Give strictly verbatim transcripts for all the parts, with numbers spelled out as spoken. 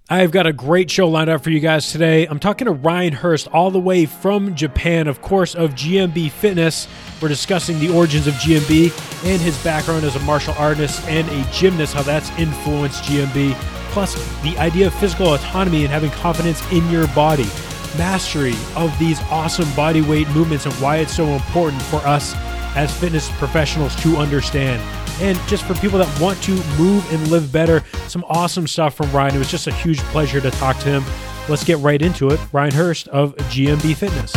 I've got a great show lined up for you guys today. I'm talking to Ryan Hurst all the way from Japan, of course, of G M B Fitness. We're discussing the origins of G M B and his background as a martial artist and a gymnast, how that's influenced G M B, plus the idea of physical autonomy and having confidence in your body, mastery of these awesome body weight movements and why it's so important for us as fitness professionals to understand. And just for people that want to move and live better, some awesome stuff from Ryan. It was just a huge pleasure to talk to him. Let's get right into it. Ryan Hurst of G M B Fitness.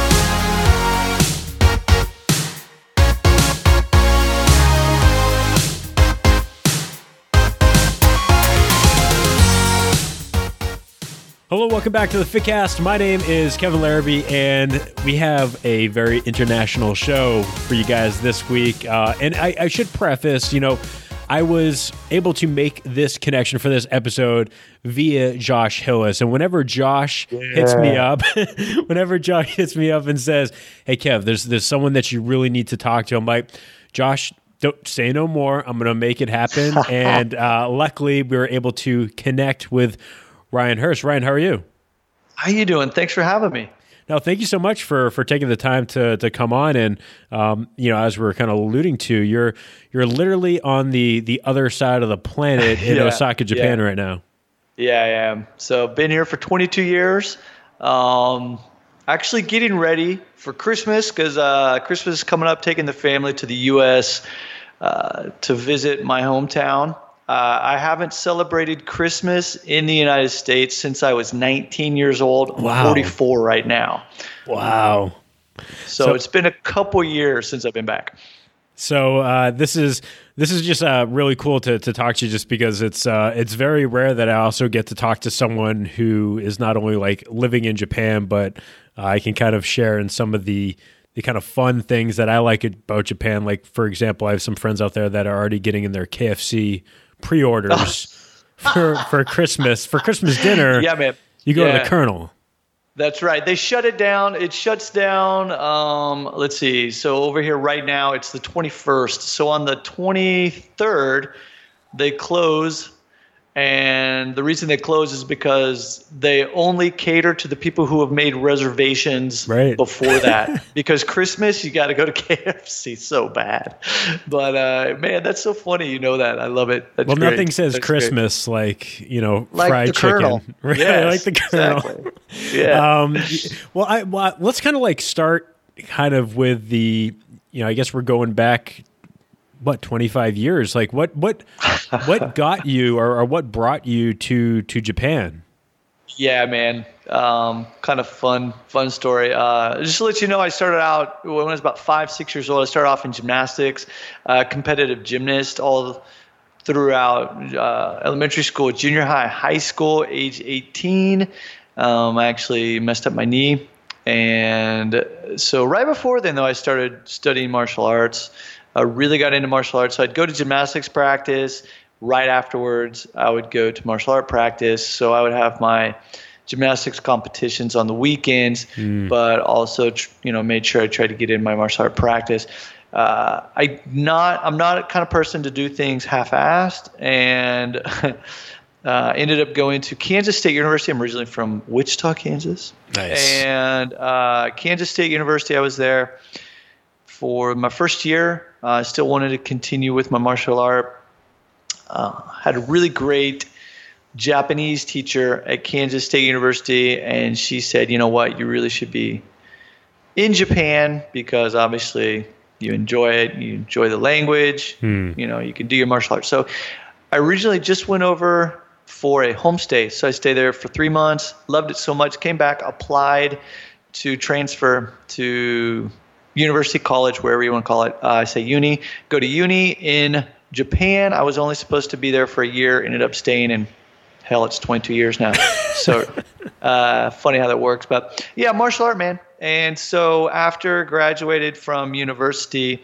Hello, welcome back to the FitCast. My name is Kevin Larrabee, and we have a very international show for you guys this week. Uh, and I, I should preface, you know, I was able to make this connection for this episode via Josh Hillis. And whenever Josh yeah. hits me up, whenever Josh hits me up and says, "Hey, Kev, there's there's someone that you really need to talk to," I'm like, Josh, don't say no more. I'm going to make it happen. And uh, luckily, we were able to connect with Ryan Hurst. Ryan, how are you? How you doing? Thanks for having me. No, thank you so much for for taking the time to to come on. And um, you know, as we're kind of alluding to, you're you're literally on the the other side of the planet in yeah, Osaka, Japan, yeah. right now. Yeah, I am. So been here for twenty-two years. Um, actually getting ready for Christmas because uh, Christmas is coming up. Taking the family to the U S uh, to visit my hometown. Uh, I haven't celebrated Christmas in the United States since I was nineteen years old. I'm wow. forty-four right now. Wow. So, so it's been a couple years since I've been back. So uh, this is this is just uh, really cool to to talk to you, just because it's uh, it's very rare that I also get to talk to someone who is not only like living in Japan, but uh, I can kind of share in some of the the kind of fun things that I like about Japan. Like, for example, I have some friends out there that are already getting in their K F C pre-orders for for Christmas for Christmas dinner. Yeah, man. You go yeah. to the Colonel. That's right. They shut it down. It shuts down. Um, let's see. So over here right now, it's the twenty-first. So on the twenty-third, they close. And the reason they close is because they only cater to the people who have made reservations right. before that. Because Christmas, you got to go to K F C so bad. But uh, man, that's so funny. You know that. I love it. That's well, great. Nothing says that's Christmas great. like, you know, like fried the chicken. Colonel. Right? Yes, like the Colonel. Exactly. Yeah. Um, well, I, well, let's kind of like start kind of with the, you know, I guess we're going back what, twenty-five years? Like what, what, what got you or, or what brought you to, to Japan? Yeah, man. Um, kind of fun, fun story. Uh, just to let you know, I started out when I was about five, six years old. I started off in gymnastics, uh, competitive gymnast all throughout uh, elementary school, junior high, high school, age eighteen. Um, I actually messed up my knee. And so right before then, though, I started studying martial arts. I really got into martial arts. So I'd go to gymnastics practice. Right afterwards, I would go to martial art practice. So I would have my gymnastics competitions on the weekends, mm. but also, you know, made sure I tried to get in my martial art practice. Uh, I not, I'm not a kind of person to do things half-assed, and uh, ended up going to Kansas State University. I'm originally from Wichita, Kansas. Nice. And uh, Kansas State University, I was there for my first year. I uh, still wanted to continue with my martial art. Uh, had a really great Japanese teacher at Kansas State University, and she said, you know what, you really should be in Japan because obviously you enjoy it, you enjoy the language, hmm. you know, you can do your martial arts. So I originally just went over for a homestay. So I stayed there for three months, loved it so much, came back, applied to transfer to university, college, wherever you want to call it. Uh, I say uni, go to uni in Japan. I was only supposed to be there for a year, ended up staying, and hell, it's twenty-two years now. So uh, funny how that works. But yeah, martial art, man. And so after graduated from university,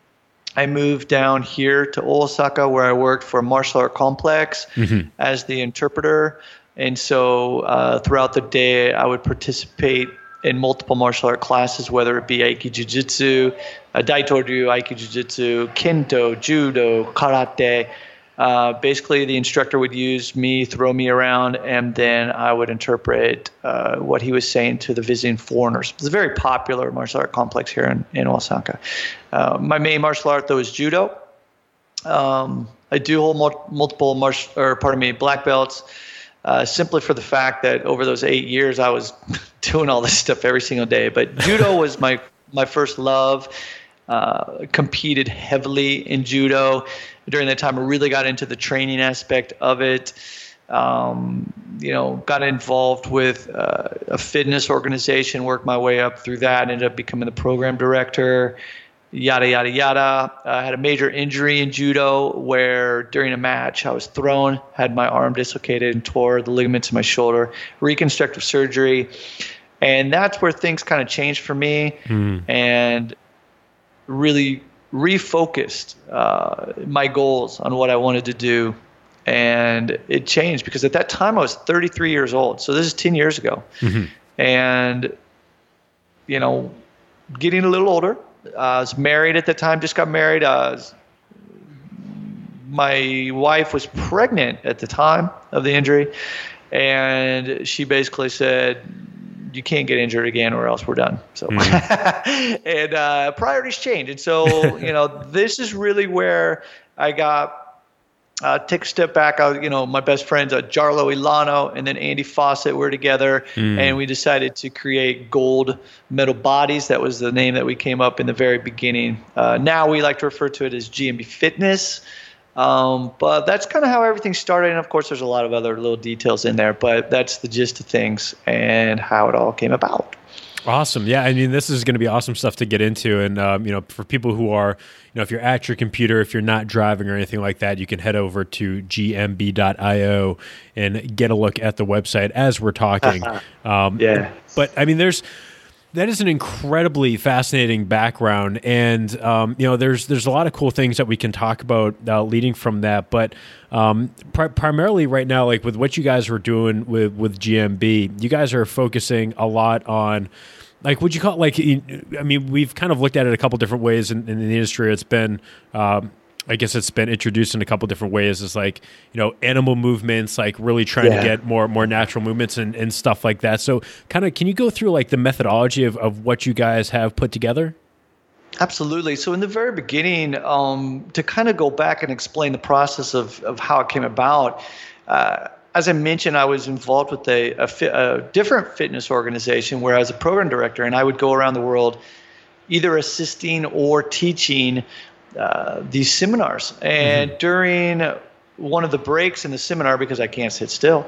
I moved down here to Osaka, where I worked for a martial art complex mm-hmm. as the interpreter. And so uh, throughout the day, I would participate in multiple martial art classes, whether it be Aiki Jiu-Jitsu, uh, Daito-ryu, Aiki Jiu-Jitsu, Kendo, Judo, Karate, Uh, basically, the instructor would use me, throw me around, and then I would interpret uh, what he was saying to the visiting foreigners. It's a very popular martial art complex here in, in Osaka. Uh, my main martial art, though, is judo. Um, I do hold mul- multiple martial, or pardon me, black belts, uh, simply for the fact that over those eight years I was doing all this stuff every single day. But judo was my my first love. Uh, competed heavily in judo. During that time, I really got into the training aspect of it. Um, you know, got involved with uh, a fitness organization, worked my way up through that, ended up becoming the program director, yada, yada, yada. I had a major injury in judo where during a match I was thrown, had my arm dislocated and tore the ligaments in my shoulder, reconstructive surgery. And that's where things kind of changed for me. Mm. And really refocused uh, my goals on what I wanted to do. And it changed because at that time I was thirty-three years old. So this is ten years ago. Mm-hmm. And, you know, getting a little older. Uh, I was married at the time, just got married. Uh, my wife was pregnant at the time of the injury. And she basically said, you can't get injured again or else we're done. So, mm. and uh, priorities change. And so, you know, this is really where I got, uh, take a step back. I, you know, my best friends, uh, Jarlo Ilano and then Andy Fawcett were together mm. and we decided to create Gold Medal Bodies. That was the name that we came up in the very beginning. Uh, now we like to refer to it as G M B Fitness. Um, but that's kind of how everything started. And of course, there's a lot of other little details in there, but that's the gist of things and how it all came about. Awesome. Yeah. I mean, this is going to be awesome stuff to get into. And, um, you know, for people who are, you know, if you're at your computer, if you're not driving or anything like that, you can head over to G M B dot I O and get a look at the website as we're talking. Um, yeah. But I mean, there's, that is an incredibly fascinating background, and um, you know, there's there's a lot of cool things that we can talk about uh, leading from that. But um, pri- primarily right now, like with what you guys are doing with with G M B, you guys are focusing a lot on, like, would you call it, like, I mean, we've kind of looked at it a couple different ways in, in the industry. It's been um, I guess it's been introduced in a couple different ways as, like, you know, animal movements, like really trying yeah. to get more more natural movements and, and stuff like that. So kind of, can you go through like the methodology of, of what you guys have put together? Absolutely. So in the very beginning, um, to kind of go back and explain the process of, of how it came about, uh, as I mentioned, I was involved with a, a, fi- a different fitness organization where I was a program director, and I would go around the world either assisting or teaching Uh, these seminars. And mm-hmm. during one of the breaks in the seminar, because I can't sit still,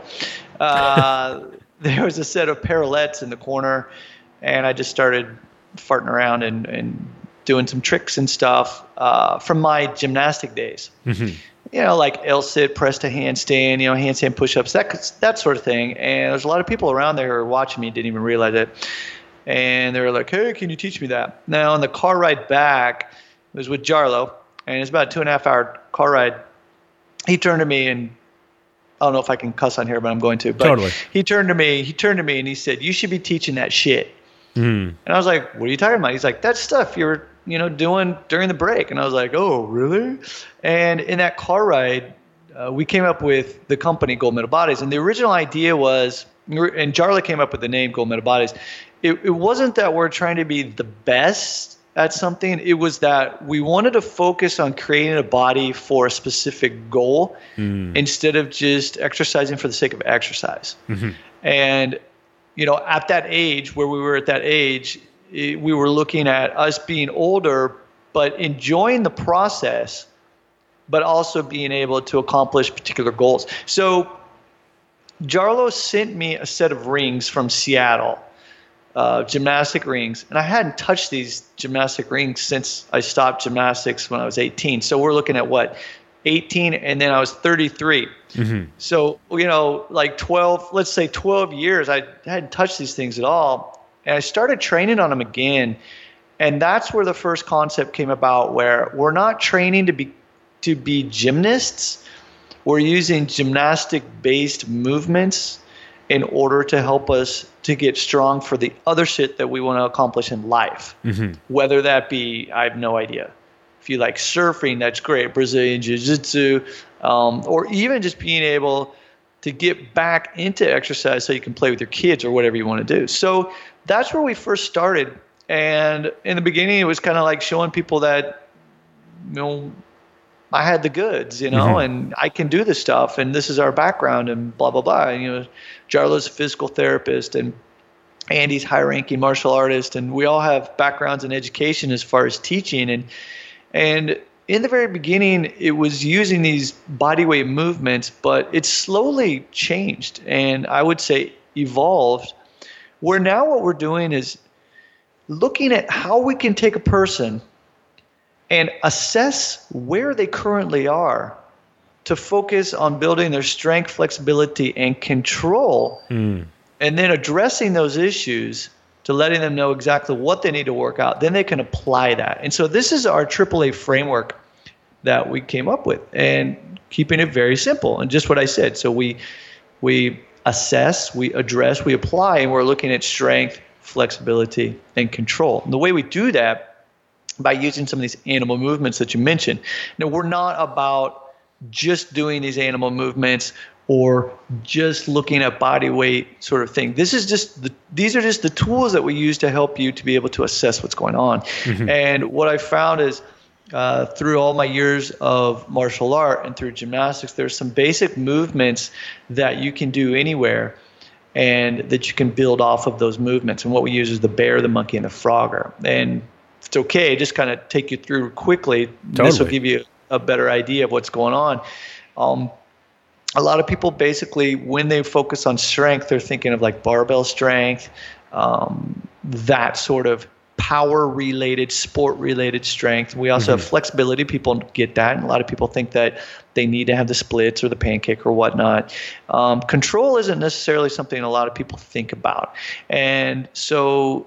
uh, there was a set of parallettes in the corner, and I just started farting around and, and doing some tricks and stuff uh, from my gymnastic days. Mm-hmm. You know, like L-sit, press to handstand, you know, handstand push-ups, that, that sort of thing. And there's a lot of people around there who were watching me, didn't even realize it. And they were like, hey, can you teach me that? Now, on the car ride back, it was with Jarlo, and it's about a two and a half hour car ride. He turned to me, and I don't know if I can cuss on here, but I'm going to. But totally. He turned to me. He turned to me, and he said, "You should be teaching that shit." Mm. And I was like, "What are you talking about?" He's like, "That stuff you were, you know, doing during the break." And I was like, "Oh, really?" And in that car ride, uh, we came up with the company Gold Medal Bodies, and the original idea was, and Jarlo came up with the name Gold Medal Bodies. It, it wasn't that we're trying to be the best at something. It was that we wanted to focus on creating a body for a specific goal mm. instead of just exercising for the sake of exercise. Mm-hmm. And, you know, at that age, where we were at that age, it, we were looking at us being older, but enjoying the process, but also being able to accomplish particular goals. So Jarlo sent me a set of rings from Seattle. Uh, gymnastic rings, and I hadn't touched these gymnastic rings since I stopped gymnastics when I was eighteen. So we're looking at what, eighteen, and then I was thirty-three. Mm-hmm. So, you know, like twelve, let's say twelve years, I hadn't touched these things at all. And I started training on them again. And that's where the first concept came about, where we're not training to be to be gymnasts. We're using gymnastic-based movements in order to help us to get strong for the other shit that we want to accomplish in life. Mm-hmm. Whether that be, I have no idea. If you like surfing, that's great. Brazilian Jiu-Jitsu, um, or even just being able to get back into exercise so you can play with your kids or whatever you want to do. So that's where we first started. And in the beginning, it was kind of like showing people that, you know, I had the goods, you know, mm-hmm. and I can do this stuff, and this is our background, and blah, blah, blah. And, you know, Jarla's a physical therapist, and Andy's high-ranking martial artist, and we all have backgrounds in education as far as teaching. And and in the very beginning, it was using these bodyweight movements, but it's slowly changed, and I would say evolved, where now what we're doing is looking at how we can take a person and assess where they currently are to focus on building their strength, flexibility, and control, mm. and then addressing those issues to letting them know exactly what they need to work out. Then they can apply that. And so this is our triple A framework that we came up with, and keeping it very simple. And just what I said. So we we assess, we address, we apply, and we're looking at strength, flexibility, and control. And the way we do that, by using some of these animal movements that you mentioned. Now, we're not about just doing these animal movements or just looking at body weight sort of thing. This is just the, these are just the tools that we use to help you to be able to assess what's going on. Mm-hmm. And what I found is uh, through all my years of martial art and through gymnastics, there's some basic movements that you can do anywhere and that you can build off of those movements. And what we use is the bear, the monkey, and the frogger. And if it's okay, just kind of take you through quickly. Totally. This will give you a better idea of what's going on. Um, a lot of people basically, when they focus on strength, they're thinking of like barbell strength, um, that sort of power-related, sport-related strength. We also mm-hmm. have flexibility. People get that, and a lot of people think that they need to have the splits or the pancake or whatnot. Um, control isn't necessarily something a lot of people think about. And so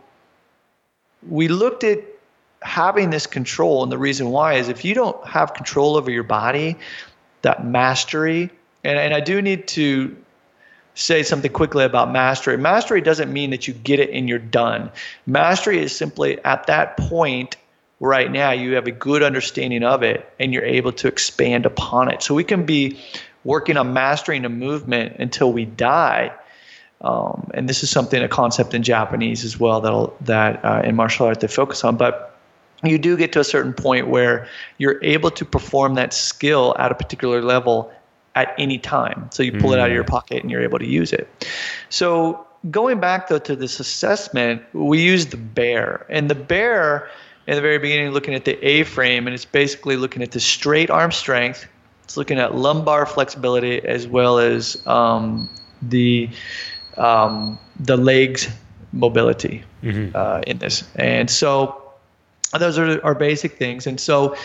we looked at having this control, and the reason why is if you don't have control over your body, that mastery, and, and I do need to say something quickly about mastery. Mastery doesn't mean that you get it and you're done. Mastery is simply at that point right now you have a good understanding of it and you're able to expand upon it. So we can be working on mastering a movement until we die. Um, and this is something, a concept in Japanese as well, that'll, that uh, in martial art they focus on. But you do get to a certain point where you're able to perform that skill at a particular level at any time. So you pull mm. it out of your pocket and you're able to use it. So going back though to this assessment, we use the bear. And the bear, in the very beginning, looking at the A-frame, and it's basically looking at the straight arm strength. It's looking at lumbar flexibility as well as um, the um, the legs mobility mm-hmm. uh, in this. And so those are our basic things. And so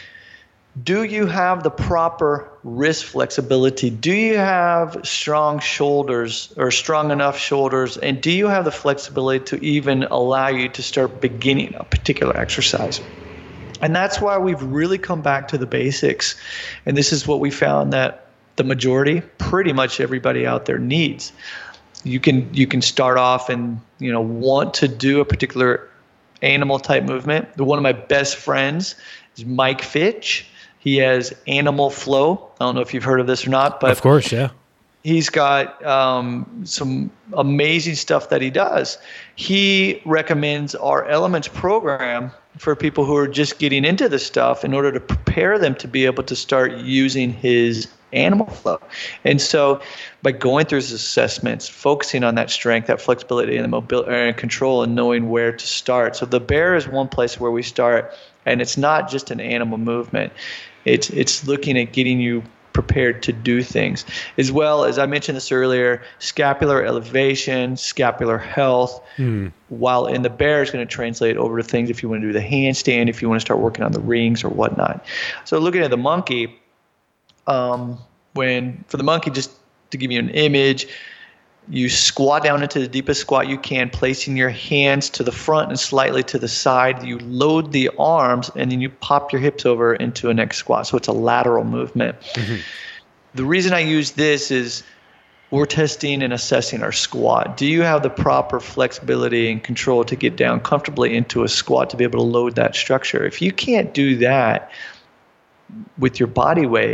do you have the proper wrist flexibility? Do you have strong shoulders or strong enough shoulders? And do you have the flexibility to even allow you to start beginning a particular exercise? And that's why we've really come back to the basics. And this is what we found that the majority, pretty much everybody out there needs. You can you can start off and, you know, want to do a particular animal type movement. One of my best friends is Mike Fitch. He has Animal Flow. I don't know if you've heard of this or not, but of course, yeah. He's got um, some amazing stuff that he does. He recommends our Elements program for people who are just getting into this stuff in order to prepare them to be able to start using his Animal Flow. And so by going through his assessments, focusing on that strength, that flexibility, and the mobility and control, and knowing where to start. So the bear is one place where we start, and it's not just an animal movement. It's it's looking at getting you prepared to do things. As well as I mentioned this earlier, scapular elevation, scapular health, mm. while in the bear is going to translate over to things if you want to do the handstand, if you want to start working on the rings or whatnot. So looking at the monkey, um, when for the monkey, just to give you an image, you squat down into the deepest squat you can, placing your hands to the front and slightly to the side. You load the arms, and then you pop your hips over into a next squat. So it's a lateral movement. Mm-hmm. The reason I use this is we're testing and assessing our squat. Do you have the proper flexibility and control to get down comfortably into a squat to be able to load that structure? If you can't do that with your body weight,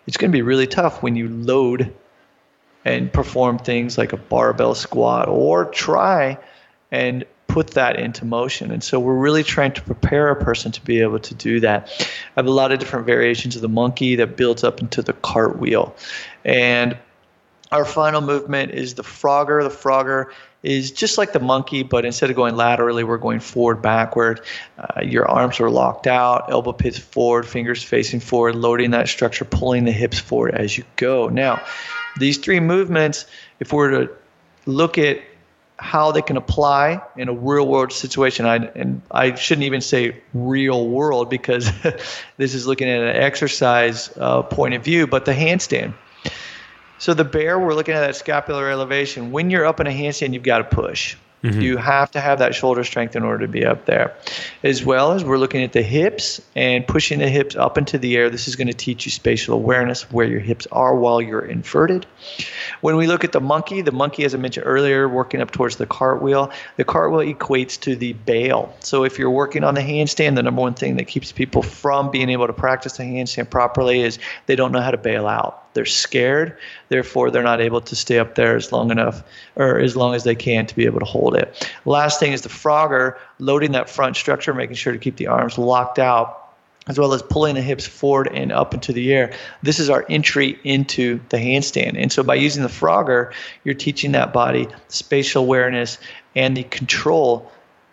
it's going to be really tough when you load and perform things like a barbell squat or try and put that into motion. And so we're really trying to prepare a person to be able to do that. I have a lot of different variations of the monkey that builds up into the cartwheel. And our final movement is the Frogger. The Frogger is just like the monkey, but instead of going laterally, we're going forward, backward. Uh, your arms are locked out, elbow pits forward, fingers facing forward, loading that structure, pulling the hips forward as you go. Now, these three movements, if we were to look at how they can apply in a real world situation, I, and I shouldn't even say real world because this is looking at an exercise uh, point of view, but the handstand. So the bear, we're looking at that scapular elevation. When you're up in a handstand, you've got to push. Mm-hmm. You have to have that shoulder strength in order to be up there. As well as we're looking at the hips and pushing the hips up into the air. This is going to teach you spatial awareness of where your hips are while you're inverted. When we look at the monkey, the monkey, as I mentioned earlier, working up towards the cartwheel, the cartwheel equates to the bail. So if you're working on the handstand, the number one thing that keeps people from being able to practice the handstand properly is they don't know how to bail out. They're scared, therefore they're not able to stay up there as long enough or as long as they can to be able to hold it. Last thing is the Frogger, loading that front structure, making sure to keep the arms locked out, as well as pulling the hips forward and up into the air. This is our entry into the handstand. And so by using the Frogger, you're teaching that body spatial awareness and the control.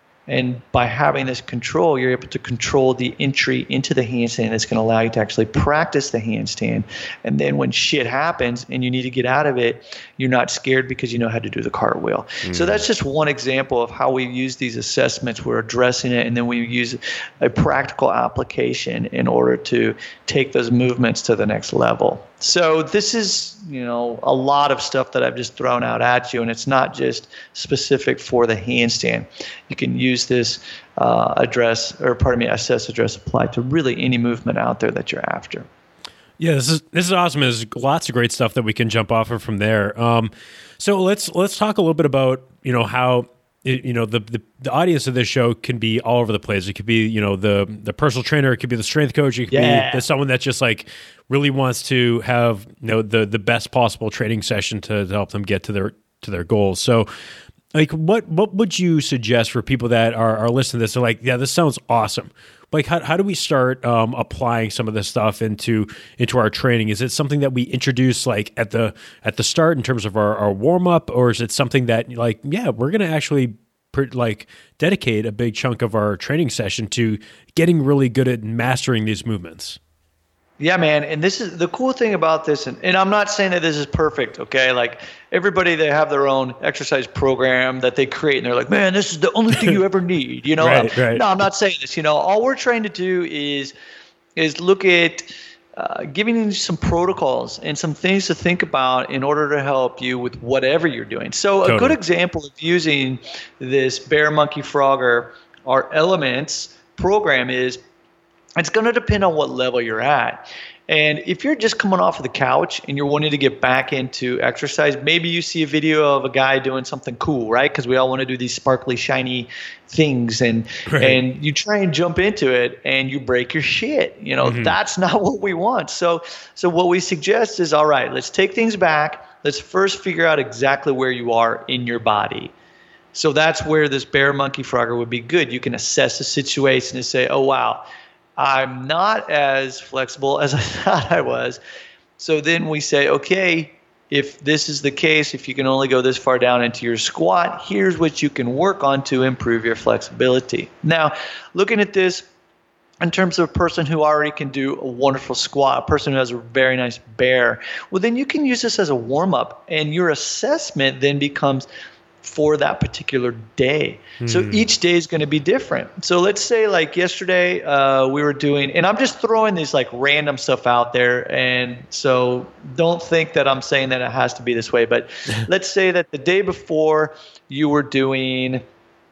And by having this control, you're able to control the entry into the handstand. It's going to allow you to actually practice the handstand. And then when shit happens and you need to get out of it, you're not scared because you know how to do the cartwheel. Mm. So that's just one example of how we use these assessments. We're addressing it, and then we use a practical application in order to take those movements to the next level. So this is, you know, a lot of stuff that I've just thrown out at you, and it's not just specific for the handstand. You can use this uh, address, or pardon me, assess, address, apply to really any movement out there that you're after. Yeah, this is this is awesome. There's lots of great stuff that we can jump off of from there. Um, so let's let's talk a little bit about, you know, how it, you know the, the the audience of this show can be all over the place. It could be, you know, the the personal trainer, it could be the strength coach, it could yeah. be someone that just like really wants to have, you know, the the best possible training session to, to help them get to their to their goals. So like what what would you suggest for people that are, are listening to this? They're like, yeah, this sounds awesome. Like how how do we start um, applying some of this stuff into into our training? Is it something that we introduce like at the at the start in terms of our, our warm up, or is it something that like yeah we're going to actually per, like dedicate a big chunk of our training session to getting really good at mastering these movements? Yeah, man. And this is the cool thing about this. And, and I'm not saying that this is perfect. Okay. Like everybody, they have their own exercise program that they create and they're like, man, this is the only thing you ever need. You know, right, right. No, I'm not saying this, you know, all we're trying to do is, is look at uh, giving you some protocols and some things to think about in order to help you with whatever you're doing. So totally. A good example of using this bear, monkey, frogger, our elements program is, it's going to depend on what level you're at. And if you're just coming off of the couch and you're wanting to get back into exercise, maybe you see a video of a guy doing something cool, right? Because we all want to do these sparkly, shiny things. And right. and you try and jump into it and you break your shit. You know, mm-hmm. That's not what we want. So, so what we suggest is, all right, let's take things back. Let's first figure out exactly where you are in your body. So that's where this bear, monkey, frogger would be good. You can assess the situation and say, oh, wow, I'm not as flexible as I thought I was. So then we say, okay, if this is the case, if you can only go this far down into your squat, here's what you can work on to improve your flexibility. Now, looking at this in terms of a person who already can do a wonderful squat, a person who has a very nice bear, well, then you can use this as a warm-up, and your assessment then becomes for that particular day. Mm. So each day is going to be different. So let's say like yesterday uh, we were doing, and I'm just throwing this like random stuff out there. And so don't think that I'm saying that it has to be this way, but let's say that the day before you were doing,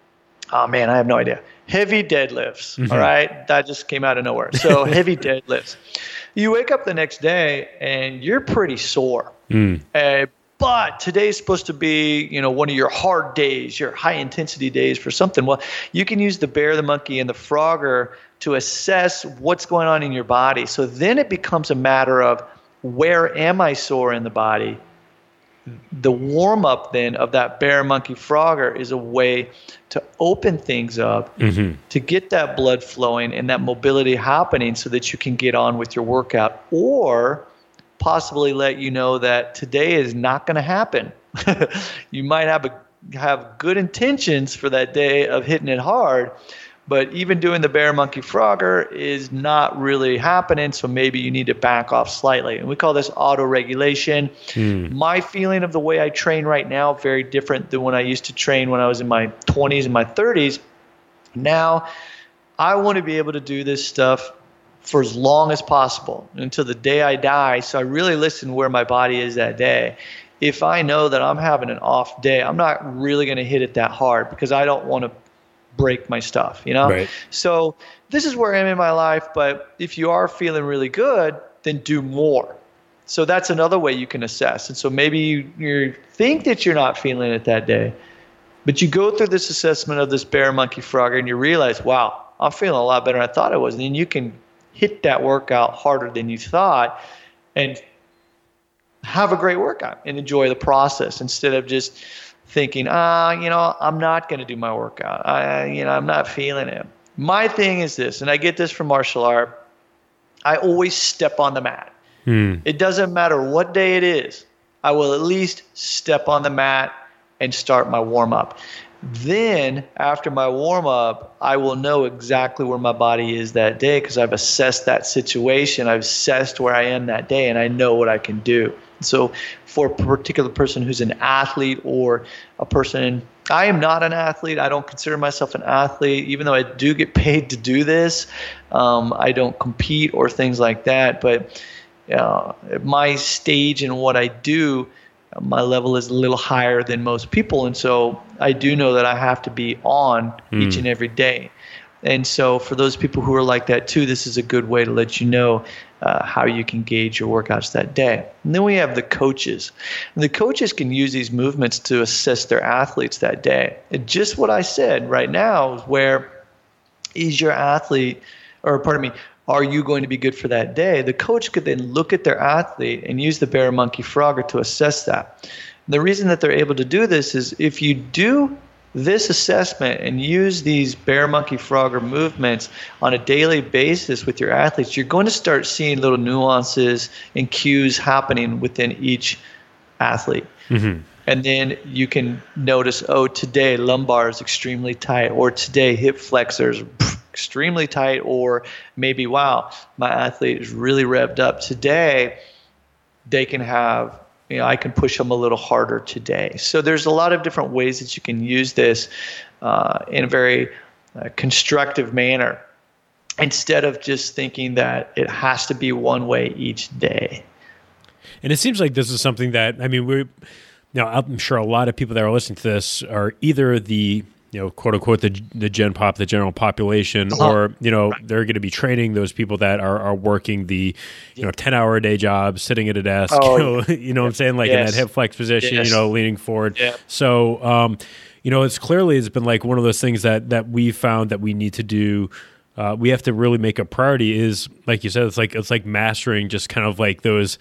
oh man, I have no idea, heavy deadlifts. Mm-hmm. All right. That just came out of nowhere. So heavy deadlifts. You wake up the next day and you're pretty sore. Mm. Uh, But today's supposed to be, you know, one of your hard days, your high intensity days for something. Well, you can use the bear, the monkey, and the frogger to assess what's going on in your body. So then it becomes a matter of where am I sore in the body? The warm-up then of that bear monkey frogger is a way to open things up, mm-hmm. to get that blood flowing and that mobility happening so that you can get on with your workout, or possibly let you know that today is not going to happen. You might have a, have good intentions for that day of hitting it hard, but even doing the bear monkey frogger is not really happening, so maybe you need to back off slightly. And we call this auto-regulation. Mm. My feeling of the way I train right now, very different than when I used to train when I was in my twenties and my thirties. Now, I want to be able to do this stuff for as long as possible, until the day I die, so I really listen where my body is that day. If I know that I'm having an off day, I'm not really going to hit it that hard because I don't want to break my stuff, you know? Right. So this is where I am in my life, but if you are feeling really good, then do more. So that's another way you can assess. And so maybe you, you think that you're not feeling it that day, but you go through this assessment of this bear monkey frogger and you realize, wow, I'm feeling a lot better than I thought I was. And then you can hit that workout harder than you thought and have a great workout and enjoy the process instead of just thinking, ah, you know, I'm not going to do my workout. I, you know, I'm not feeling it. My thing is this, and I get this from martial art. I always step on the mat. Hmm. It doesn't matter what day it is. I will at least step on the mat and start my warm up. Then after my warm up, I will know exactly where my body is that day because I've assessed that situation. I've assessed where I am that day and I know what I can do. So for a particular person who's an athlete or a person, I am not an athlete. I don't consider myself an athlete, even though I do get paid to do this. Um, I don't compete or things like that. But uh, at my stage and what I do, my level is a little higher than most people. And so I do know that I have to be on mm. each and every day. And so for those people who are like that too, this is a good way to let you know uh, how you can gauge your workouts that day. And then we have the coaches. And the coaches can use these movements to assess their athletes that day. And just what I said right now is where is your athlete, or pardon me, are you going to be good for that day? The coach could then look at their athlete and use the bear monkey frogger to assess that. The reason that they're able to do this is if you do this assessment and use these bear monkey frogger movements on a daily basis with your athletes, you're going to start seeing little nuances and cues happening within each athlete. Mm-hmm. And then you can notice, oh, today lumbar is extremely tight, or today hip flexors extremely tight, or maybe, wow, my athlete is really revved up today. They can have, you know, I can push them a little harder today. So there's a lot of different ways that you can use this uh, in a very uh, constructive manner instead of just thinking that it has to be one way each day. And it seems like this is something that, I mean, we're, now I'm sure a lot of people that are listening to this are either the, you know, quote unquote, the the gen pop, the general population, uh-huh. or, you know, right. they're going to be training those people that are, are working the, you know, ten hour a day job, sitting at a desk, oh, you know, you know yeah. what I'm saying? Like yes. in that hip flex position, yes. you know, leaning forward. Yeah. So, um, you know, it's clearly, it's been like one of those things that, that we found that we need to do. Uh, we have to really make a priority is, like you said, it's like, it's like mastering just kind of like those,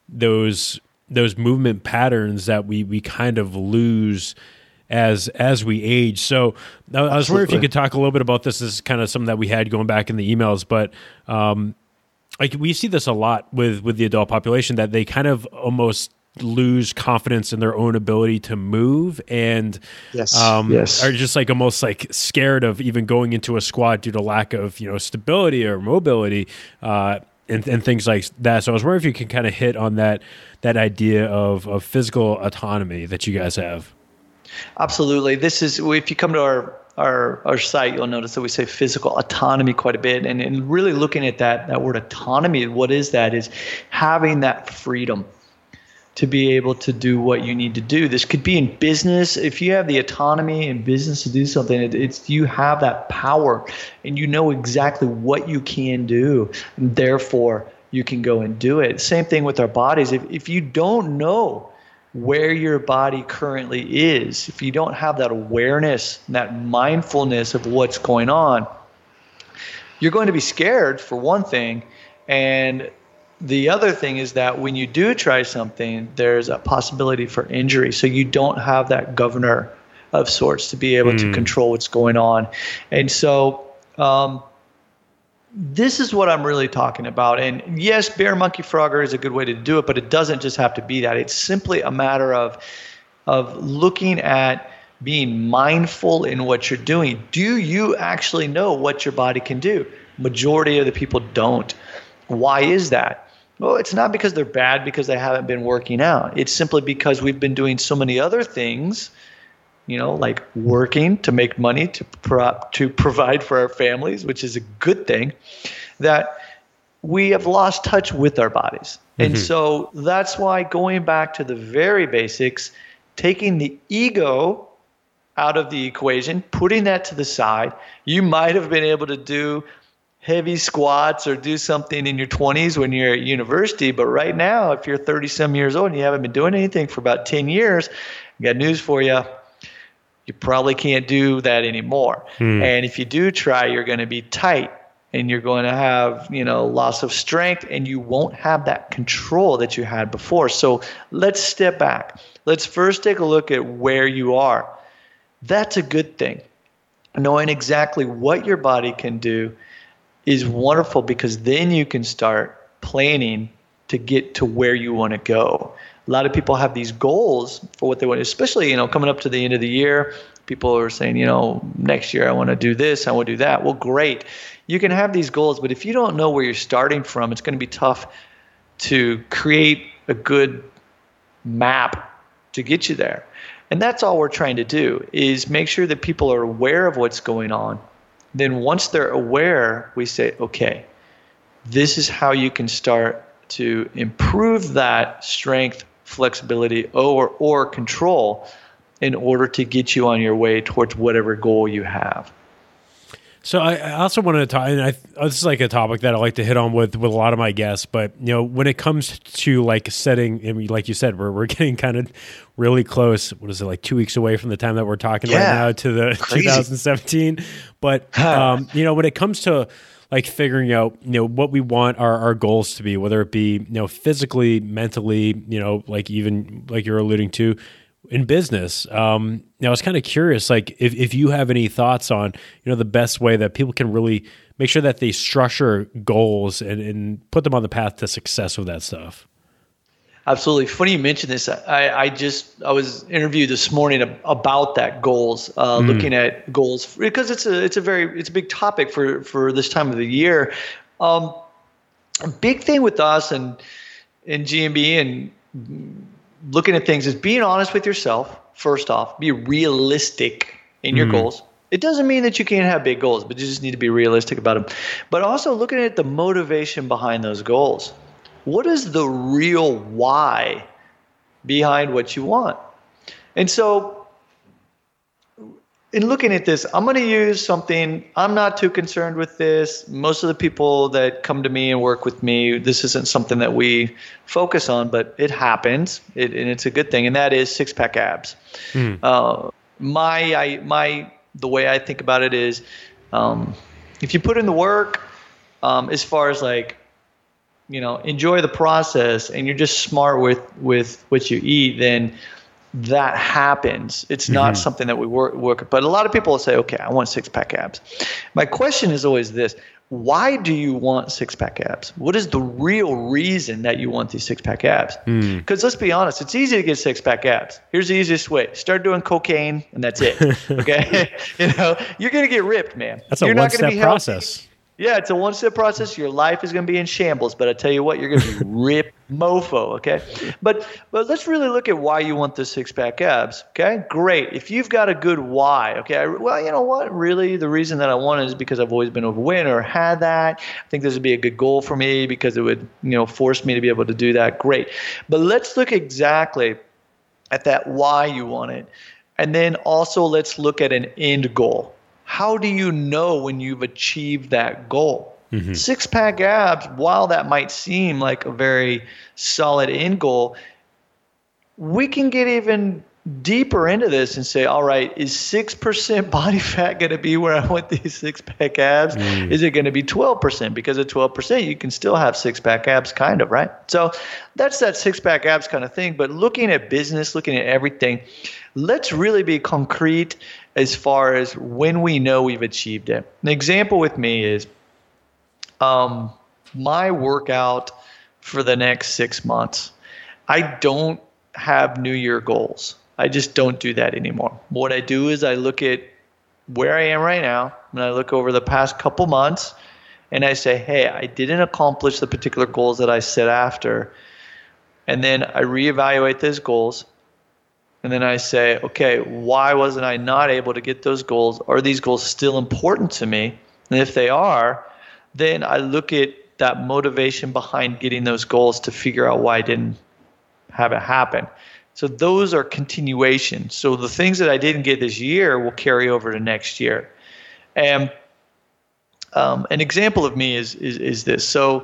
those, those movement patterns that we, we kind of lose as as we age. So I was Absolutely. wondering if you could talk a little bit about this. This is kind of something that we had going back in the emails, but um, like we see this a lot with, with the adult population, that they kind of almost lose confidence in their own ability to move and yes. Um, yes. are just like almost like scared of even going into a squat due to lack of, you know, stability or mobility uh, and, and things like that. So I was wondering if you could kind of hit on that that idea of, of physical autonomy that you guys have. Absolutely. This is, if you come to our, our, our site, you'll notice that we say physical autonomy quite a bit. And, and really looking at that, that word autonomy, what is that? Is having that freedom to be able to do what you need to do. This could be in business. If you have the autonomy in business to do something, it, it's you have that power and you know exactly what you can do. And therefore, you can go and do it. Same thing with our bodies. If if you don't know where your body currently is, if you don't have that awareness, that mindfulness of what's going on, you're going to be scared for one thing, and the other thing is that when you do try something, there's a possibility for injury. So you don't have that governor of sorts to be able mm. to control what's going on. And so um, this is what I'm really talking about. And yes, bear monkey frogger is a good way to do it, but it doesn't just have to be that. It's simply a matter of of looking at being mindful in what you're doing. Do you actually know what your body can do? Majority of the people don't. Why is that? Well, it's not because they're bad because they haven't been working out. It's simply because we've been doing so many other things, you know, like working to make money to pro- to provide for our families, which is a good thing, that we have lost touch with our bodies. Mm-hmm. And so that's why going back to the very basics, taking the ego out of the equation, putting that to the side, you might have been able to do heavy squats or do something in your twenties when you're at university. But right now, if you're thirty some years old and you haven't been doing anything for about ten years, I got news for you. You probably can't do that anymore. Hmm. And if you do try, you're going to be tight and you're going to have, you know, loss of strength, and you won't have that control that you had before. So let's step back. Let's first take a look at where you are. That's a good thing. Knowing exactly what your body can do is wonderful, because then you can start planning to get to where you want to go. A lot of people have these goals for what they want, especially, you know, coming up to the end of the year. People are saying, you know, next year I want to do this, I want to do that. Well, great. You can have these goals, but if you don't know where you're starting from, it's going to be tough to create a good map to get you there. And that's all we're trying to do, is make sure that people are aware of what's going on. Then once they're aware, we say, okay, this is how you can start to improve that strength, flexibility, or or control in order to get you on your way towards whatever goal you have. So I, I also wanted to talk, and I, this is like a topic that I like to hit on with, with a lot of my guests, but you know, when it comes to like setting, I mean, like you said, we're we're getting kind of really close. What is it, like two weeks away from the time that we're talking yeah, right now to the crazy. twenty seventeen? But um, you know, when it comes to like figuring out, you know, what we want our, our goals to be, whether it be, you know, physically, mentally, you know, like even like you're alluding to, in business. Um, now I was kind of curious, like if, if you have any thoughts on, you know, the best way that people can really make sure that they structure goals and, and put them on the path to success with that stuff. Absolutely. Funny you mentioned this. I, I just, I was interviewed this morning about that goals, uh, mm. looking at goals, because it's a, it's a very, it's a big topic for, for this time of the year. Um, a big thing with us and in G M B and looking at things is being honest with yourself. First off, be realistic in your mm. goals. It doesn't mean that you can't have big goals, but you just need to be realistic about them. But also looking at the motivation behind those goals. What is the real why behind what you want? And so in looking at this, I'm going to use something. I'm not too concerned with this. Most of the people that come to me and work with me, this isn't something that we focus on, but it happens, it, and it's a good thing, and that is six-pack abs. Mm. Uh, my, I, my, the way I think about it is, um, if you put in the work, um, as far as like, you know, enjoy the process, and you're just smart with with what you eat, then that happens. It's not mm-hmm. something that we work, work. But a lot of people will say, okay, I want six-pack abs. My question is always this: why do you want six-pack abs? What is the real reason that you want these six-pack abs? Because mm. let's be honest, it's easy to get six-pack abs. Here's the easiest way: start doing cocaine, and that's it. Okay, you know, you're gonna get ripped, man. That's a you're one-step not gonna be process. Healthy. Yeah, it's a one-step process. Your life is going to be in shambles, but I tell you what, you're going to be ripped mofo, okay? But but let's really look at why you want the six-pack abs, okay? Great. If you've got a good why, okay, I, well, you know what? Really, the reason that I want it is because I've always been overweight or had that. I think this would be a good goal for me because it would, you know, force me to be able to do that. Great. But let's look exactly at that why you want it. And then also let's look at an end goal. How do you know when you've achieved that goal? Mm-hmm. Six-pack abs, while that might seem like a very solid end goal, we can get even deeper into this and say, all right, is six percent body fat going to be where I want these six-pack abs? Mm. Is it going to be twelve percent? Because at twelve percent, you can still have six-pack abs, kind of, right? So that's that six-pack abs kind of thing. But looking at business, looking at everything, let's really be concrete as far as when we know we've achieved it. An example with me is um, my workout for the next six months. I don't have New Year goals. I just don't do that anymore. What I do is I look at where I am right now, and I look over the past couple months, and I say, hey, I didn't accomplish the particular goals that I set after. And then I reevaluate those goals, and then I say, okay, why wasn't I not able to get those goals? Are these goals still important to me? And if they are, then I look at that motivation behind getting those goals to figure out why I didn't have it happen. So those are continuation. So the things that I didn't get this year will carry over to next year. And um, an example of me is is, is this. So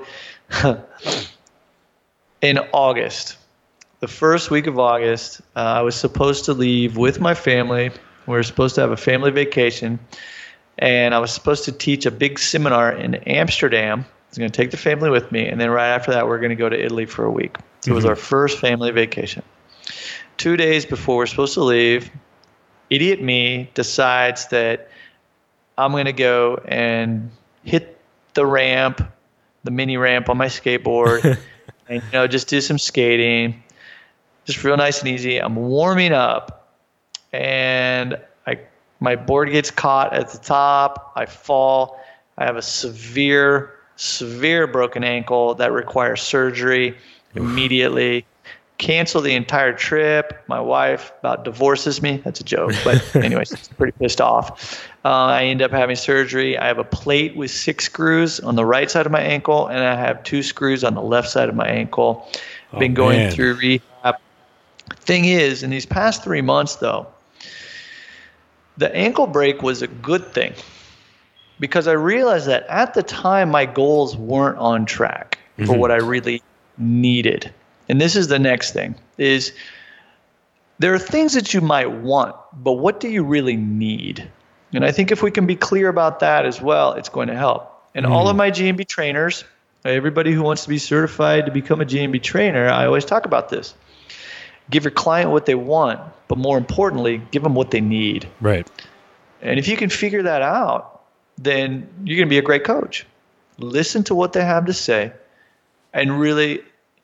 in August, the first week of August, uh, I was supposed to leave with my family. We were supposed to have a family vacation. And I was supposed to teach a big seminar in Amsterdam. I was going to take the family with me. And then right after that, we're going to go to Italy for a week. So it was our first family vacation. Two days before we're supposed to leave, idiot me decides that I'm going to go and hit the ramp, the mini ramp on my skateboard, and you know, just do some skating, just real nice and easy. I'm warming up, and I my board gets caught at the top. I fall. I have a severe, severe broken ankle that requires surgery immediately. Cancel the entire trip. My wife about divorces me. That's a joke. But anyways, she's pretty pissed off. Uh, I end up having surgery. I have a plate with six screws on the right side of my ankle, and I have two screws on the left side of my ankle. Oh, Been going man. through rehab. Thing is, in these past three months, though, the ankle break was a good thing because I realized that at the time, my goals weren't on track mm-hmm. for what I really needed. And this is the next thing, is there are things that you might want, but what do you really need? And I think if we can be clear about that as well, it's going to help. And mm. all of my G M B trainers, everybody who wants to be certified to become a G M B trainer, I always talk about this. Give your client what they want, but more importantly, give them what they need. Right. And if you can figure that out, then you're going to be a great coach. Listen to what they have to say and really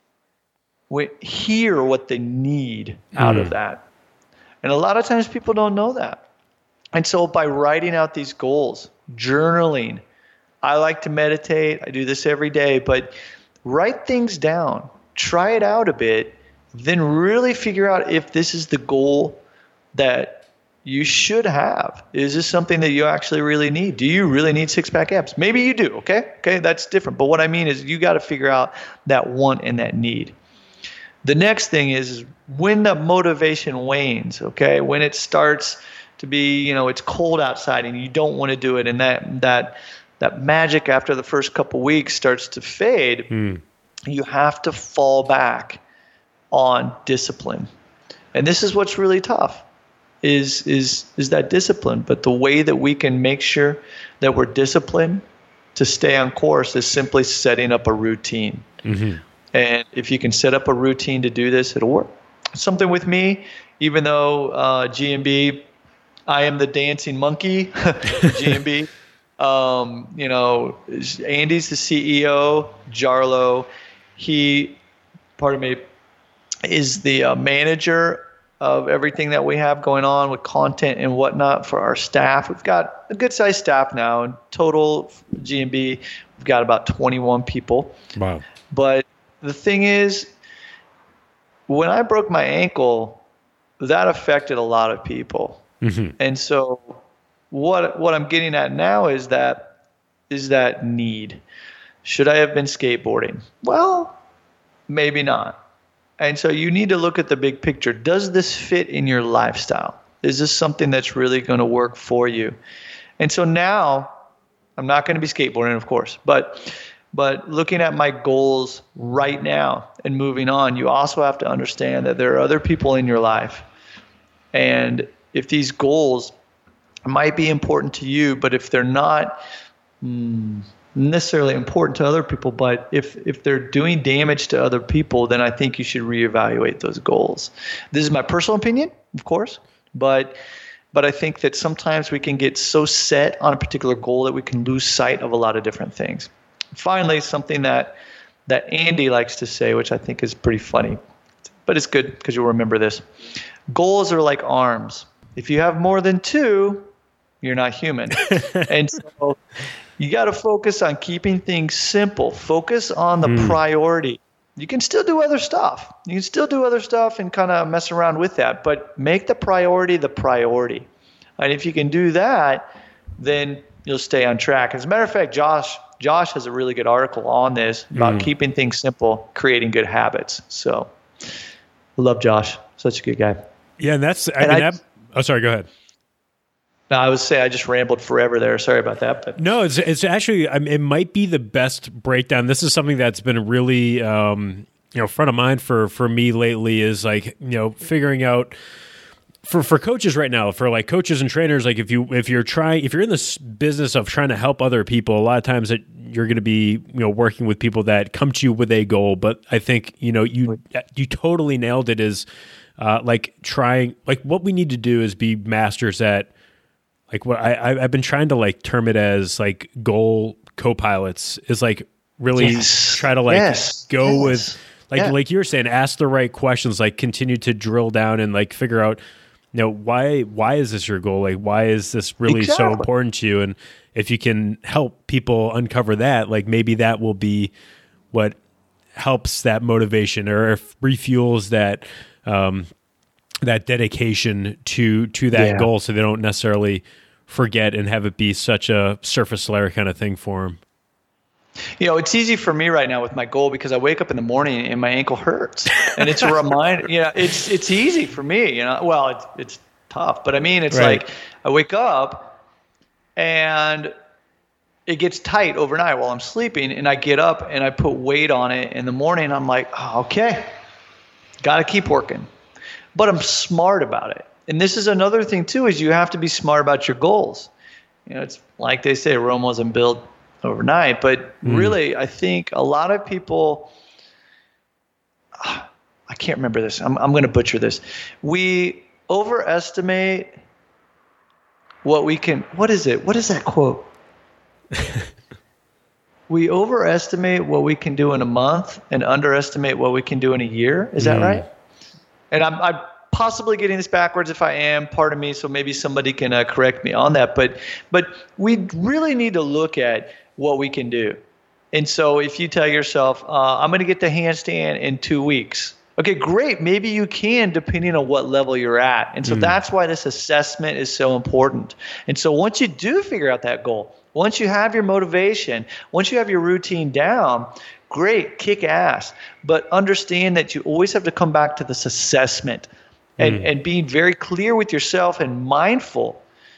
hear what they need out mm. of that. And a lot of times people don't know that. And so by writing out these goals, journaling, I like to meditate. I do this every day, but write things down, try it out a bit, then really figure out if this is the goal that you should have. Is this something that you actually really need? Do you really need six-pack abs? Maybe you do, okay? Okay, that's different. But what I mean is you got to figure out that want and that need. The next thing is when the motivation wanes, okay? When it starts to be, you know, it's cold outside and you don't want to do it, and that that that magic after the first couple weeks starts to fade, mm. you have to fall back on discipline. And this is what's really tough, is is is that discipline. But the way that we can make sure that we're disciplined to stay on course is simply setting up a routine. Mm-hmm. And if you can set up a routine to do this, it'll work. Something with me, even though uh, G M B, I am the dancing monkey, G M B. Um, you know, Andy's the C E O, Jarlo, he, pardon me, is the uh, manager of everything that we have going on with content and whatnot for our staff. We've got a good sized staff now. In total, G M B, we've got about twenty-one people. Wow. But the thing is, when I broke my ankle, that affected a lot of people. Mm-hmm. And so what what I'm getting at now is that is that need. Should I have been skateboarding? Well, maybe not. And so you need to look at the big picture. Does this fit in your lifestyle? Is this something that's really going to work for you? And so now, I'm not going to be skateboarding, of course, but But looking at my goals right now and moving on, you also have to understand that there are other people in your life And if these goals might be important to you, but if they're not mm, necessarily important to other people, but if if they're doing damage to other people, then I think you should reevaluate those goals. This is my personal opinion, of course, but but I think that sometimes we can get so set on a particular goal that we can lose sight of a lot of different things. Finally, something that that Andy likes to say, which I think is pretty funny, but it's good because you'll remember this. Goals are like arms. If you have more than two, you're not human. And so you got to focus on keeping things simple. Focus on the mm. priority. You can still do other stuff. You can still do other stuff and kind of mess around with that, but make the priority the priority. And if you can do that, then you'll stay on track. As a matter of fact, Josh Josh has a really good article on this about mm. keeping things simple, creating good habits. So I love Josh. Such a good guy. Yeah, and that's, I and mean, I, that, oh, sorry, go ahead. No, I would say I just rambled forever there. Sorry about that. But no, it's it's actually, I mean, it might be the best breakdown. This is something that's been really, um, you know, front of mind for, for me lately is like, you know, figuring out for, for coaches right now, for like coaches and trainers, like if you, if you're trying, if you're in this business of trying to help other people, a lot of times that you're going to be, you know, working with people that come to you with a goal. But I think, you know, you, you totally nailed it is uh, like trying, like what we need to do is be masters at, like what I, I've been trying to like term it as like goal co-pilots is like really yes. try to like yes. go yes. with like, yeah. like you were saying, ask the right questions, like continue to drill down and like figure out, you know, why, why is this your goal? Like, why is this really exactly. so important to you? And if you can help people uncover that, like maybe that will be what helps that motivation or refuels that, um, that dedication to, to that yeah. goal. So they don't necessarily forget and have it be such a surface layer kind of thing for them. You know, it's easy for me right now with my goal because I wake up in the morning and my ankle hurts, and it's a reminder. You know, it's it's easy for me. You know, well, it's it's tough, but I mean, it's right. like I wake up and it gets tight overnight while I'm sleeping, and I get up and I put weight on it in the morning. I'm like, oh, okay, got to keep working, but I'm smart about it. And this is another thing too: is you have to be smart about your goals. You know, it's like they say, Rome wasn't built overnight, but mm. really, I think a lot of people, uh, I can't remember this. I'm, I'm going to butcher this. We overestimate what we can, what is it? What is that quote? We overestimate what we can do in a month and underestimate what we can do in a year. Is that mm. right? And I'm, I'm possibly getting this backwards. If I am, pardon me. So maybe somebody can uh, correct me on that. But, but we really need to look at what we can do. And so if you tell yourself, uh, I'm going to get the handstand in two weeks. Okay, great. Maybe you can, depending on what level you're at. And so mm. that's why this assessment is so important. And so once you do figure out that goal, once you have your motivation, once you have your routine down, great, kick ass. But understand that you always have to come back to this assessment and, mm. and being very clear with yourself and mindful.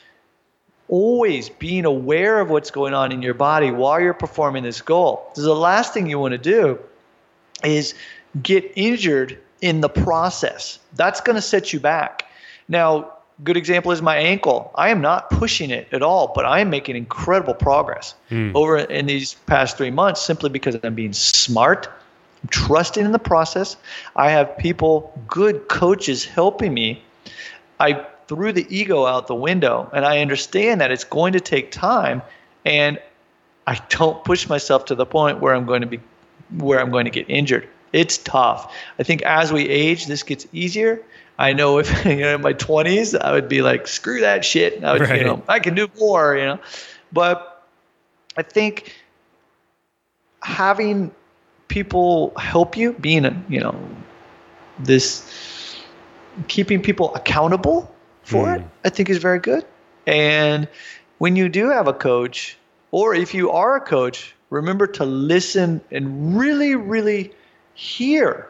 Always being aware of what's going on in your body while you're performing this goal. Because the last thing you want to do is get injured in the process. That's going to set you back. Now, good example is my ankle. I am not pushing it at all, but I am making incredible progress mm. over in these past three months simply because I'm being smart. I'm trusting in the process. I have people, good coaches helping me. I threw the ego out the window, and I understand that it's going to take time, and I don't push myself to the point where I'm going to be where I'm going to get injured. It's tough. I think as we age, this gets easier. I know if you know in my twenties, I would be like, screw that shit. I would, right. you know, I can do more, you know. But I think having people help you, being a, you know, this keeping people accountable for mm. it, I think is very good. And when you do have a coach, or if you are a coach, remember to listen and really, really hear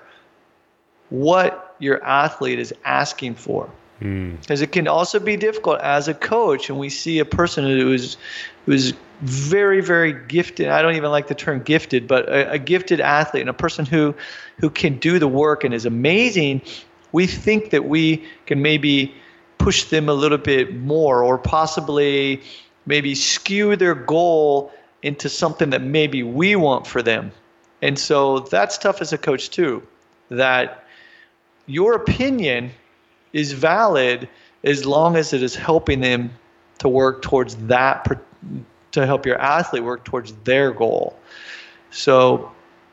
what your athlete is asking for. Because mm. it can also be difficult as a coach, and we see a person who's who's very, very gifted. I don't even like the term gifted, but a, a gifted athlete and a person who who can do the work and is amazing. We think that we can maybe push them a little bit more, or possibly maybe skew their goal into something that maybe we want for them. And so that's tough as a coach too, that your opinion is valid as long as it is helping them to work towards that, to help your athlete work towards their goal. So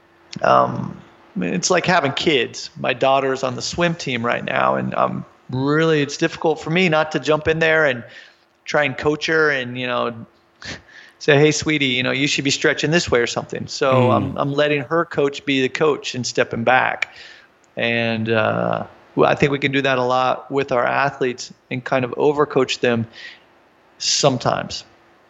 um, it's like having kids. My daughter's on the swim team right now, and um, really it's difficult for me not to jump in there and try and coach her and, you know, say, hey, sweetie, you know, you should be stretching this way or something. So mm. I'm I'm letting her coach be the coach and stepping back. And uh, I think we can do that a lot with our athletes and kind of overcoach them sometimes.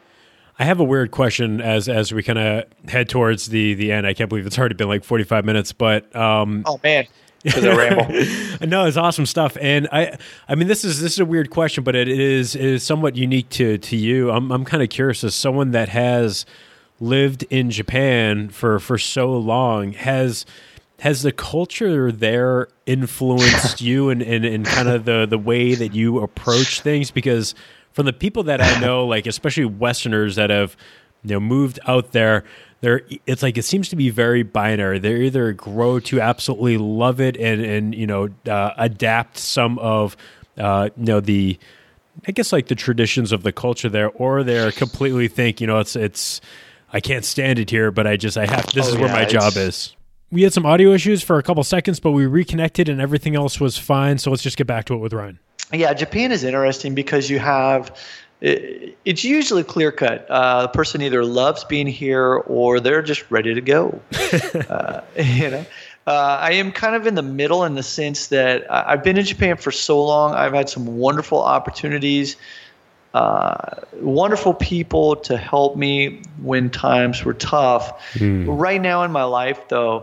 I have a weird question as as we kind of head towards the the end. I can't believe it's already been like forty-five minutes, but um, oh man, because I ramble. No, it's awesome stuff. And I I mean, this is this is a weird question, but it is it is somewhat unique to to you. I'm I'm kind of curious, as someone that has lived in Japan for for so long, has has the culture there influenced you and and and kind of the the way that you approach things? Because from the people that I know, like especially Westerners that have, you know, moved out there, there it's like it seems to be very binary. They either grow to absolutely love it and and you know uh, adapt some of uh, you know the I guess like the traditions of the culture there, or they're completely think you know it's it's I can't stand it here, but I just I have this oh, is where yeah, my job is. We had some audio issues for a couple seconds, but we reconnected and everything else was fine. So let's just get back to it with Ryan. Yeah, Japan is interesting because you have, it, it's usually clear cut. Uh, the person either loves being here or they're just ready to go. uh, you know, uh, I am kind of in the middle in the sense that I've been in Japan for so long. I've had some wonderful opportunities, uh, wonderful people to help me when times were tough. Mm. Right now in my life, though,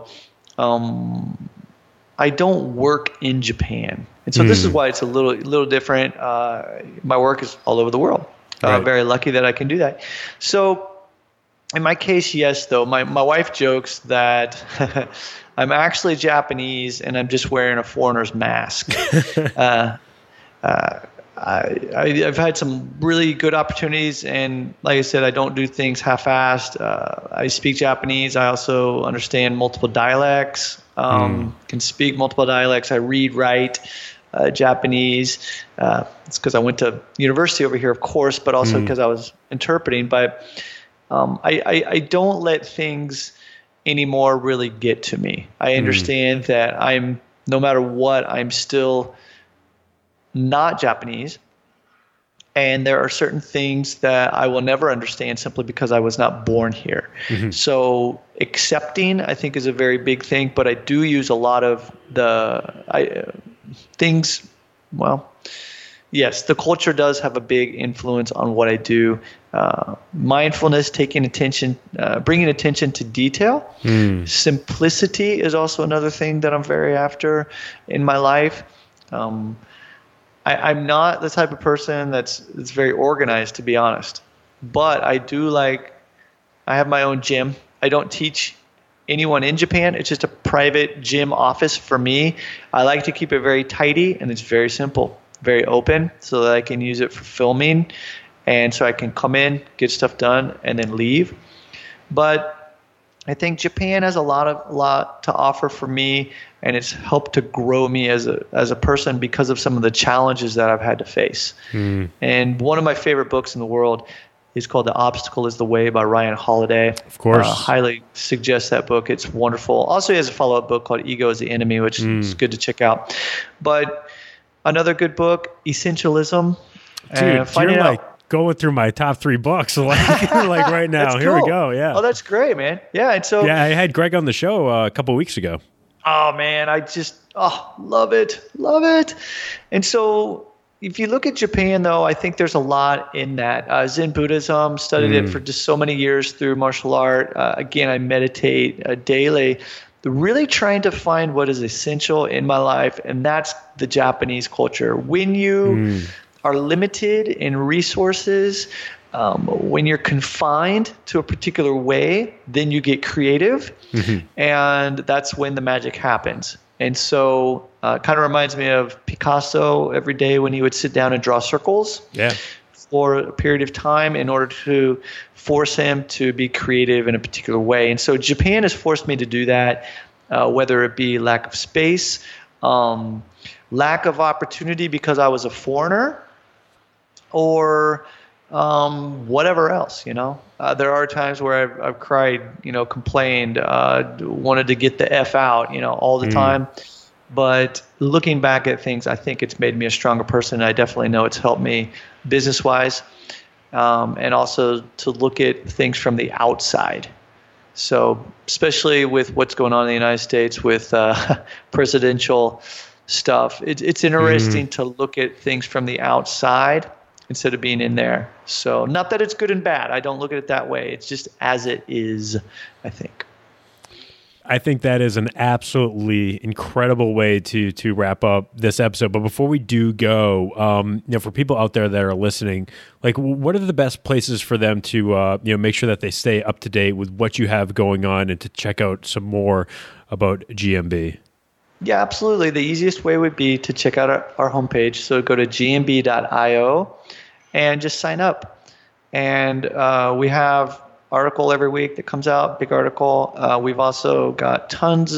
um, I don't work in Japan. And so mm. this is why it's a little little different. Uh, my work is all over the world. Uh, right. Very lucky that I can do that. So in my case, yes, though, my, my wife jokes that I'm actually Japanese and I'm just wearing a foreigner's mask. uh, uh, I, I, I've had some really good opportunities. And like I said, I don't do things half-assed. Uh, I speak Japanese. I also understand multiple dialects. Um, mm. Can speak multiple dialects. I read, write uh, Japanese. Uh, it's because I went to university over here, of course, but also because mm. I was interpreting. But um, I, I, I don't let things anymore really get to me. I understand mm. that I'm, no matter what, I'm still not Japanese. And there are certain things that I will never understand simply because I was not born here. Mm-hmm. So accepting, I think, is a very big thing. But I do use a lot of the I, uh, things, well, yes, the culture does have a big influence on what I do. Uh, mindfulness, taking attention, uh, bringing attention to detail. Mm. Simplicity is also another thing that I'm very after in my life. Um I, I'm not the type of person that's that's very organized, to be honest. But I do like, I have my own gym. I don't teach anyone in Japan. It's just a private gym office for me. I like to keep it very tidy, and it's very simple, very open, so that I can use it for filming, and so I can come in, get stuff done, and then leave. But I think Japan has a lot of a lot to offer for me, and it's helped to grow me as a as a person because of some of the challenges that I've had to face. Mm. And one of my favorite books in the world is called The Obstacle is the Way by Ryan Holiday. Of course. Uh, highly suggest that book. It's wonderful. Also, he has a follow-up book called Ego is the Enemy, which mm. is good to check out. But another good book, Essentialism. Dude, uh, you're like out. going through my top three books like, like right now. That's Here cool. we go. Yeah. Oh, that's great, man. Yeah. And so, yeah, I had Greg on the show uh, a couple weeks ago. Oh, man, I just, oh, love it. Love it. And so if you look at Japan, though, I think there's a lot in that. Uh, Zen Buddhism, studied mm. it for just so many years through martial art. Uh, again, I meditate uh, daily, really trying to find what is essential in my life, and that's the Japanese culture. When you mm. are limited in resources, Um, when you're confined to a particular way, then you get creative, mm-hmm. and that's when the magic happens. And so uh, kind of reminds me of Picasso every day when he would sit down and draw circles yeah. for a period of time in order to force him to be creative in a particular way. And so Japan has forced me to do that, uh, whether it be lack of space, um, lack of opportunity because I was a foreigner, or um, whatever else, you know. Uh, there are times where I've, I've cried, you know, complained, uh, wanted to get the F out, you know, all the mm. time. But looking back at things, I think it's made me a stronger person. I definitely know it's helped me business-wise, um, and also to look at things from the outside. So especially with what's going on in the United States with uh, presidential stuff, it, it's interesting mm. to look at things from the outside instead of being in there. So not that it's good and bad. I don't look at it that way. It's just as it is, I think. I think that is an absolutely incredible way to to wrap up this episode. But before we do go, um, you know, for people out there that are listening, like, what are the best places for them to uh, you know make sure that they stay up to date with what you have going on and to check out some more about G M B? Yeah, absolutely. The easiest way would be to check out our, our homepage. So go to G M B dot I O and just sign up. And uh, we have article every week that comes out, big article. Uh, we've also got tons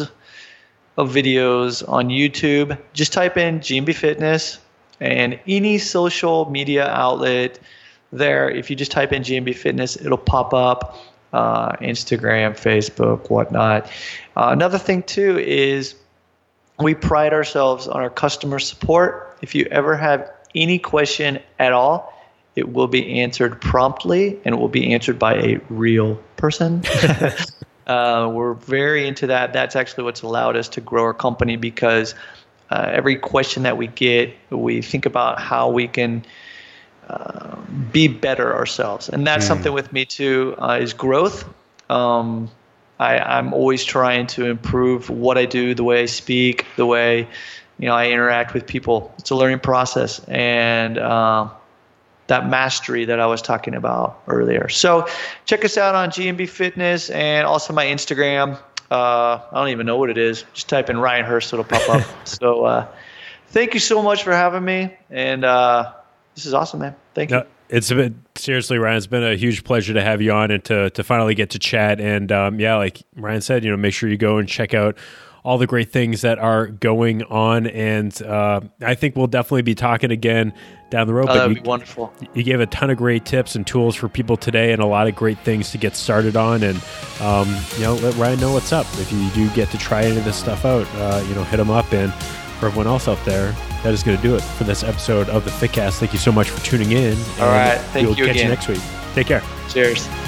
of videos on YouTube. Just type in G M B Fitness and any social media outlet there. If you just type in G M B Fitness, it'll pop up. Uh, Instagram, Facebook, whatnot. Uh, another thing too is we pride ourselves on our customer support. If you ever have any question at all, it will be answered promptly, and it will be answered by a real person. uh, we're very into that. That's actually what's allowed us to grow our company, because uh, every question that we get, we think about how we can uh, be better ourselves. And that's mm. something with me too, uh, is growth. Um, I, I'm always trying to improve what I do, the way I speak, the way, you know, I interact with people. It's a learning process, and uh, that mastery that I was talking about earlier. So check us out on G M B Fitness, and also my Instagram. Uh, I don't even know what it is. Just type in Ryan Hurst, it'll pop up. So uh, thank you so much for having me, and uh, this is awesome, man. Thank you. No. It's been, seriously, Ryan, it's been a huge pleasure to have you on and to to finally get to chat. And um, yeah, like Ryan said, you know, make sure you go and check out all the great things that are going on. And uh, I think we'll definitely be talking again down the road. Oh, that would you, be wonderful. You gave a ton of great tips and tools for people today, and a lot of great things to get started on. And um, you know, let Ryan know what's up. If you do get to try any of this stuff out, uh, you know, hit him up. And for everyone else out there, that is going to do it for this episode of the FitCast. Thank you so much for tuning in. All right. Thank we'll you catch again. you next week. Take care. Cheers.